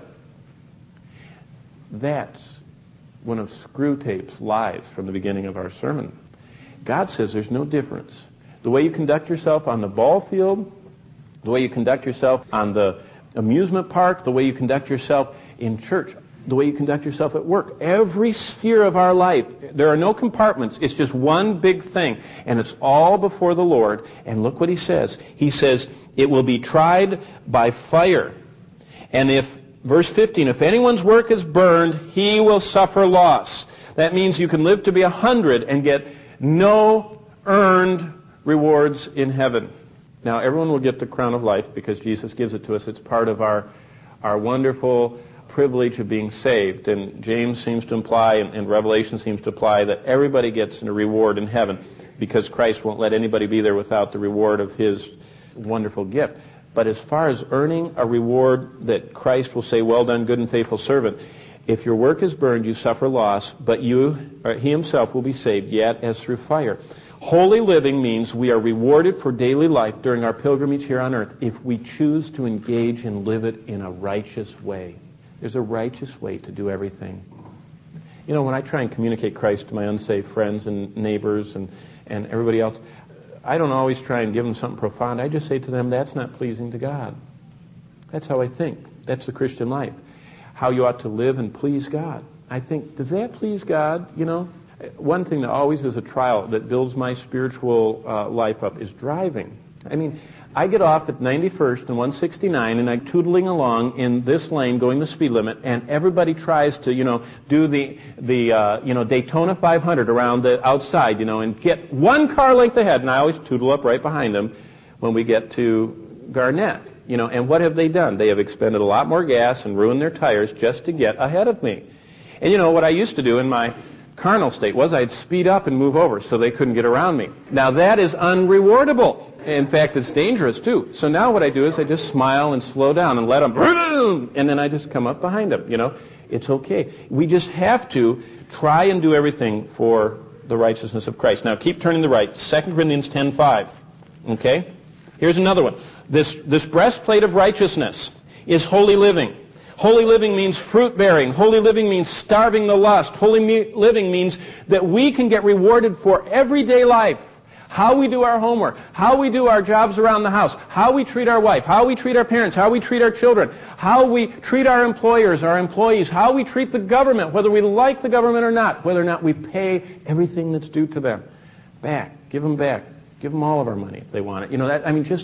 Speaker 1: That's one of Screwtape's lies from the beginning of our sermon. God says there's no difference. The way you conduct yourself on the ball field, the way you conduct yourself on the amusement park, the way you conduct yourself in church, the way you conduct yourself at work. Every sphere of our life, there are no compartments. It's just one big thing. And it's all before the Lord. And look what He says. He says, it will be tried by fire. And if, verse 15, if anyone's work is burned, he will suffer loss. That means you can live to be 100 and get no earned rewards in heaven. Now, everyone will get the crown of life because Jesus gives it to us. It's part of our wonderful privilege of being saved. And James seems to imply, and Revelation seems to imply, that everybody gets a reward in heaven because Christ won't let anybody be there without the reward of His wonderful gift. But as far as earning a reward that Christ will say, well done, good and faithful servant, if your work is burned, you suffer loss, but he himself will be saved, yet as through fire. Holy living means we are rewarded for daily life during our pilgrimage here on earth if we choose to engage and live it in a righteous way. There's a righteous way to do everything. You know, when I try and communicate Christ to my unsaved friends and neighbors and everybody else, I don't always try and give them something profound. I just say to them, that's not pleasing to God. That's how I think. That's the Christian life. How you ought to live and please God. I think, does that please God? You know, one thing that always is a trial that builds my spiritual life up is driving. I mean, I get off at 91st and 169, and I'm tootling along in this lane going the speed limit, and everybody tries to, do the Daytona 500 around the outside, and get one car length ahead, and I always tootle up right behind them when we get to Garnett, and what have they done? They have expended a lot more gas and ruined their tires just to get ahead of me. And what I used to do in my carnal state was I'd speed up and move over so they couldn't get around me. Now that is unrewardable. In fact, it's dangerous too. So now what I do is I just smile and slow down and let them, and then I just come up behind them. It's okay. We just have to try and do everything for the righteousness of Christ. Now keep turning to the right. 2 Corinthians 10:5. Okay? Here's another one. This breastplate of righteousness is holy living. Holy living means fruit-bearing. Holy living means starving the lust. Holy living means that we can get rewarded for everyday life. How we do our homework, how we do our jobs around the house, how we treat our wife, how we treat our parents, how we treat our children, how we treat our employers, our employees, how we treat the government, whether we like the government or not, whether or not we pay everything that's due to them. Give them back. Give them all of our money if they want it. Just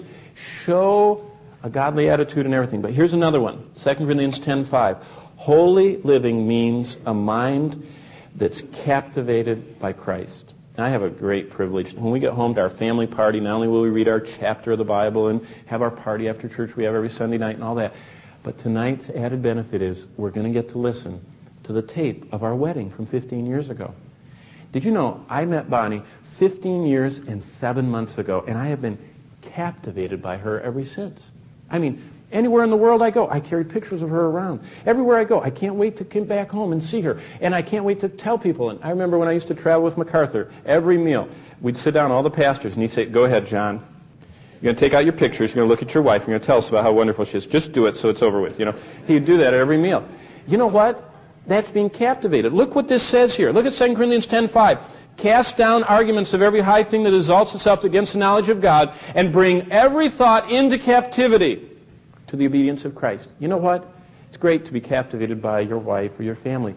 Speaker 1: show a godly attitude and everything. But here's another one, 2 Corinthians 10:5. Holy living means a mind that's captivated by Christ. I have a great privilege. When we get home to our family party, not only will we read our chapter of the Bible and have our party after church we have every Sunday night and all that, but tonight's added benefit is we're going to get to listen to the tape of our wedding from 15 years ago. Did you know I met Bonnie 15 years and 7 months ago, and I have been captivated by her ever since. Anywhere in the world I go, I carry pictures of her around. Everywhere I go, I can't wait to come back home and see her. And I can't wait to tell people. And I remember when I used to travel with MacArthur, every meal, we'd sit down, all the pastors, and he'd say, go ahead, John. You're going to take out your pictures, you're going to look at your wife, and you're going to tell us about how wonderful she is. Just do it so it's over with. He'd do that at every meal. You know what? That's being captivated. Look what this says here. Look at 2 Corinthians 10:5. Cast down arguments of every high thing that exalts itself against the knowledge of God, and bring every thought into captivity to the obedience of Christ. You know what? It's great to be captivated by your wife or your family.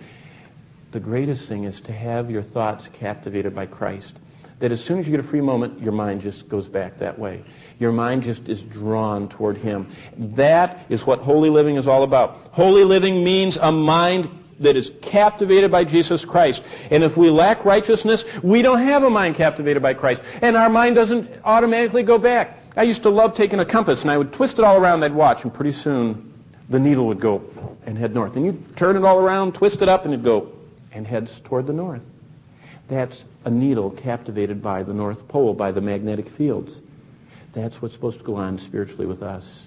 Speaker 1: The greatest thing is to have your thoughts captivated by Christ. That as soon as you get a free moment, your mind just goes back that way. Your mind just is drawn toward Him. That is what holy living is all about. Holy living means a mind that is captivated by Jesus Christ. And if we lack righteousness, we don't have a mind captivated by Christ. And our mind doesn't automatically go back. I used to love taking a compass, and I would twist it all around, I'd watch, and pretty soon the needle would go and head north. And you'd turn it all around, twist it up, and it'd go and heads toward the north. That's a needle captivated by the North Pole, by the magnetic fields. That's what's supposed to go on spiritually with us.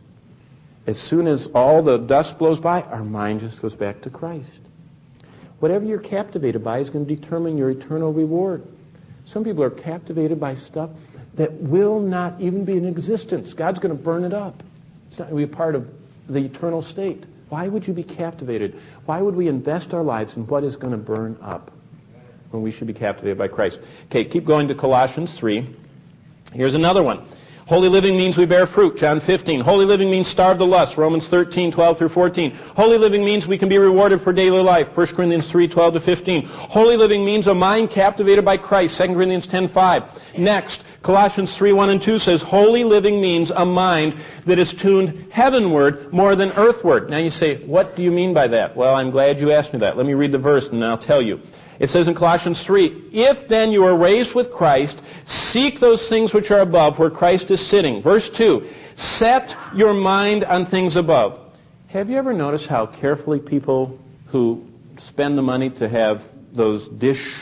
Speaker 1: As soon as all the dust blows by, our mind just goes back to Christ. Whatever you're captivated by is going to determine your eternal reward. Some people are captivated by stuff that will not even be in existence. God's going to burn it up. It's not going to be a part of the eternal state. Why would you be captivated? Why would we invest our lives in what is going to burn up when we should be captivated by Christ? Okay, keep going to Colossians 3. Here's another one. Holy living means we bear fruit, John 15. Holy living means starve the lust, Romans 13:12 through 14. Holy living means we can be rewarded for daily life, 1 Corinthians 3:12 to 15. Holy living means a mind captivated by Christ, 2 Corinthians 10:5. Next, Colossians 3:1 and 2 says, holy living means a mind that is tuned heavenward more than earthward. Now you say, what do you mean by that? Well, I'm glad you asked me that. Let me read the verse and I'll tell you. It says in Colossians 3, if then you are raised with Christ, seek those things which are above, where Christ is sitting. Verse 2, set your mind on things above. Have you ever noticed how carefully people who spend the money to have those dish,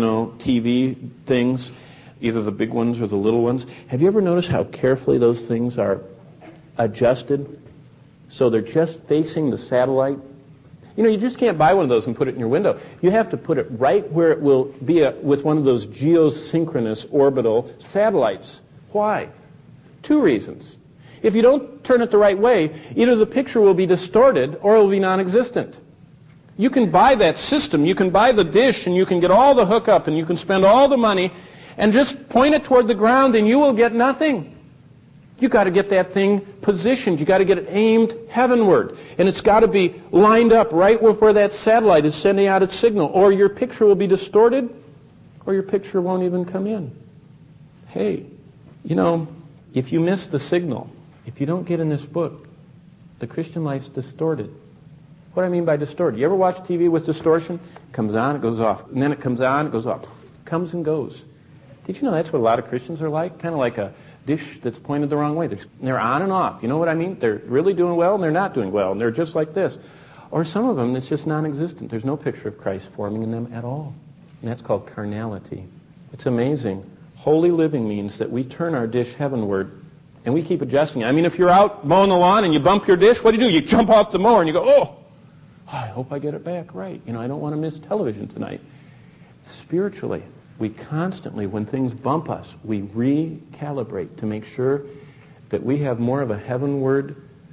Speaker 1: TV things, either the big ones or the little ones, have you ever noticed how carefully those things are adjusted so they're just facing the satellite. You know, you just can't buy one of those and put it in your window. You have to put it right where it will be with one of those geosynchronous orbital satellites. Why? 2 reasons. If you don't turn it the right way, either the picture will be distorted or it will be non-existent. You can buy that system, you can buy the dish, and you can get all the hookup, and you can spend all the money, and just point it toward the ground, and you will get nothing. You've got to get that thing positioned. You've got to get it aimed heavenward. And it's got to be lined up right with where that satellite is sending out its signal, or your picture will be distorted, or your picture won't even come in. Hey, you know, if you miss the signal, if you don't get in this book, the Christian life's distorted. What do I mean by distorted? You ever watch TV with distortion? It comes on, it goes off. And then it comes on, it goes off. Comes and goes. Did you know that's what a lot of Christians are like? Kind of like a dish that's pointed the wrong way. They're on and off. You know what I mean? They're really doing well and they're not doing well. And they're just like this. Or some of them, it's just non-existent. There's no picture of Christ forming in them at all. And that's called carnality. It's amazing. Holy living means that we turn our dish heavenward and we keep adjusting it. I mean, if you're out mowing the lawn and you bump your dish, what do? You jump off the mower and you go, oh, I hope I get it back right. You know, I don't want to miss television tonight. Spiritually, we constantly, when things bump us, we recalibrate to make sure that we have more of a heavenward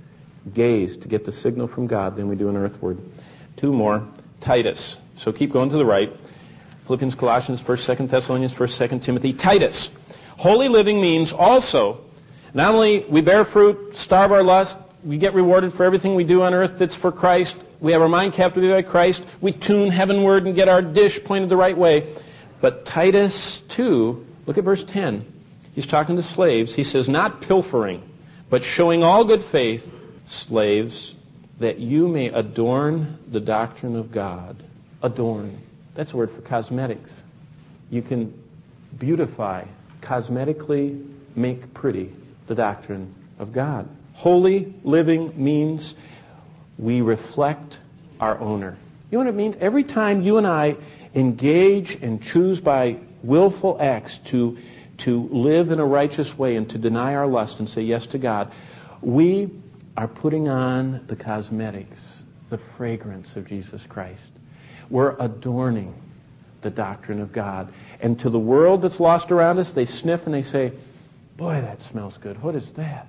Speaker 1: gaze to get the signal from God than we do an earthward. 2 more. Titus. So keep going to the right. Philippians, Colossians, 1st, 2nd Thessalonians, 1st, 2nd Timothy. Titus. Holy living means also, not only we bear fruit, starve our lust, we get rewarded for everything we do on earth that's for Christ. We have our mind captivated by Christ. We tune heavenward and get our dish pointed the right way. But Titus 2, look at verse 10. He's talking to slaves. He says, not pilfering, but showing all good faith, slaves, that you may adorn the doctrine of God. Adorn. That's a word for cosmetics. You can beautify, cosmetically make pretty the doctrine of God. Holy living means we reflect our owner. You know what it means? Every time you and I engage and choose by willful acts to live in a righteous way and to deny our lust and say yes to God, we are putting on the cosmetics, the fragrance of Jesus Christ. We're adorning the doctrine of God. And to the world that's lost around us, they sniff and they say, boy, that smells good. What is that?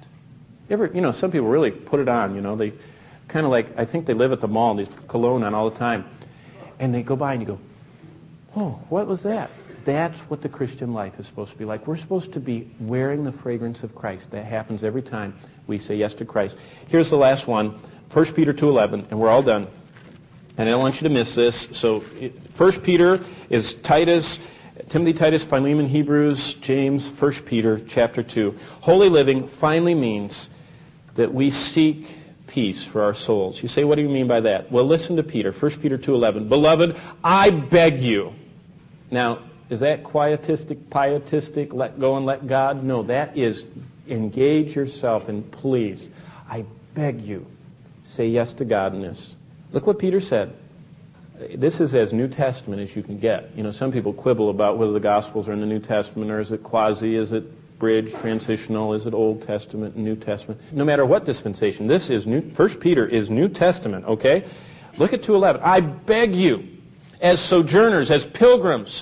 Speaker 1: Some people really put it on, they kind of like, I think they live at the mall and they put cologne on all the time. And they go by and you go, oh, what was that? That's what the Christian life is supposed to be like. We're supposed to be wearing the fragrance of Christ. That happens every time we say yes to Christ. Here's the last one, 1 Peter 2:11, and we're all done. And I don't want you to miss this. So 1 Peter is Titus, Timothy, Titus, Philemon, Hebrews, James, 1 Peter chapter 2. Holy living finally means that we seek peace for our souls. You say, what do you mean by that? Well, listen to Peter, 1 Peter 2:11. Beloved, I beg you. Now, is that pietistic, let go and let God? No, that is engage yourself and please, I beg you, say yes to God in this. Look what Peter said. This is as New Testament as you can get. Some people quibble about whether the Gospels are in the New Testament or is it quasi, is it bridge, transitional, is it Old Testament and New Testament? No matter what dispensation, this is New. 1 Peter is New Testament, okay? Look at 2:11. I beg you, as sojourners, as pilgrims,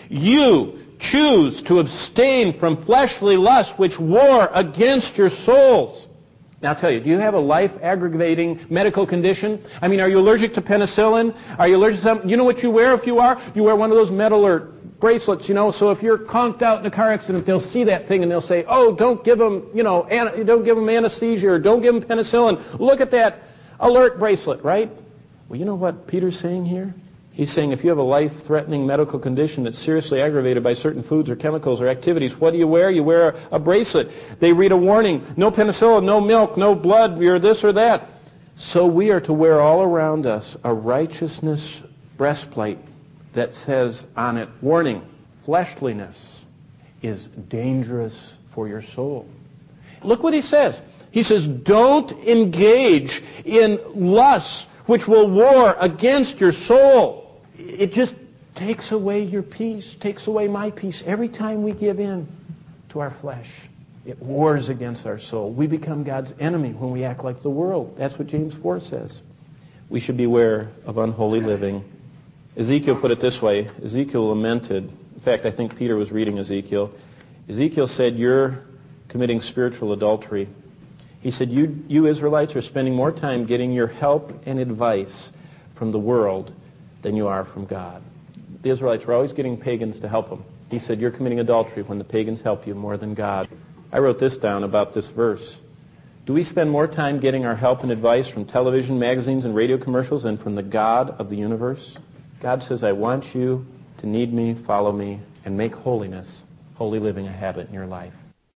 Speaker 1: you choose to abstain from fleshly lusts which war against your souls. Now I'll tell you, do you have a life-aggravating medical condition? I mean, are you allergic to penicillin? Are you allergic to something? You know what you wear if you are? You wear one of those metal bracelets, so if you're conked out in a car accident, they'll see that thing and they'll say, oh, don't give them, don't give them anesthesia or don't give them penicillin. Look at that alert bracelet, right? Well, you know what Peter's saying here? He's saying if you have a life-threatening medical condition that's seriously aggravated by certain foods or chemicals or activities, what do you wear? You wear a bracelet. They read a warning, no penicillin, no milk, no blood, you're this or that. So we are to wear all around us a righteousness breastplate that says on it, warning, fleshliness is dangerous for your soul. Look what he says. He says, don't engage in lusts which will war against your soul. It just takes away your peace, takes away my peace every time we give in to our flesh. It wars against our soul. We become God's enemy when we act like the world. That's what James 4 says. We should beware of unholy living. Ezekiel put it this way. Ezekiel lamented. In fact, I think Peter was reading Ezekiel. Ezekiel said, you're committing spiritual adultery. He said, you Israelites are spending more time getting your help and advice from the world than you are from God. The Israelites were always getting pagans to help them. He said, you're committing adultery when the pagans help you more than God. I wrote this down about this verse. Do we spend more time getting our help and advice from television, magazines, and radio commercials than from the God of the universe? God says, I want you to need me, follow me, and make holiness, holy living, a habit in your life.